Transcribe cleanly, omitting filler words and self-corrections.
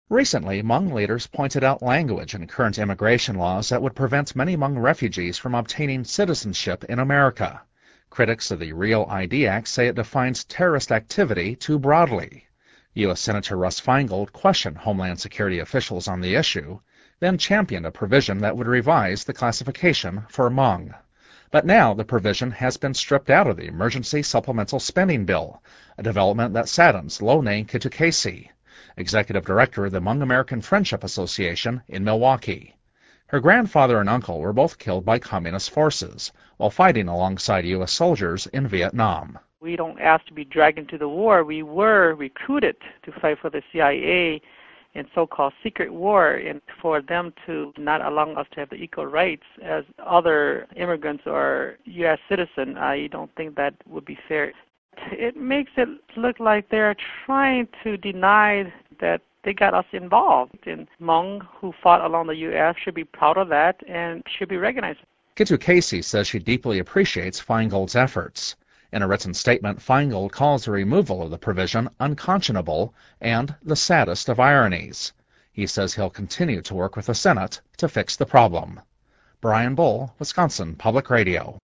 Recently, Hmong leaders pointed out language in current immigration laws that would prevent many Hmong refugees from obtaining citizenship in America. Critics of the REAL ID Act say it defines terrorist activity too broadly. U.S. Senator Russ Feingold questioned Homeland Security officials on the issue, then championed a provision that would revise the classification for Hmong. But now the provision has been stripped out of the Emergency Supplemental Spending Bill, a development that saddens Lone Kitukasi, executive director of the Hmong American Friendship Association in Milwaukee. Her grandfather and uncle were both killed by communist forces while fighting alongside U.S. soldiers in Vietnam. We don't ask to be dragged into the war. We were recruited to fight for the CIA in so-called secret war, and for them to not allow us to have the equal rights as other immigrants or U.S. citizens, I don't think that would be fair. It makes it look like they're trying to deny that they got us involved. And Hmong who fought along the U.S. should be proud of that and should be recognized. Kitukasi says she deeply appreciates Feingold's efforts. In a written statement, Feingold calls the removal of the provision unconscionable and the saddest of ironies. He says he'll continue to work with the Senate to fix the problem. Brian Bull, Wisconsin Public Radio.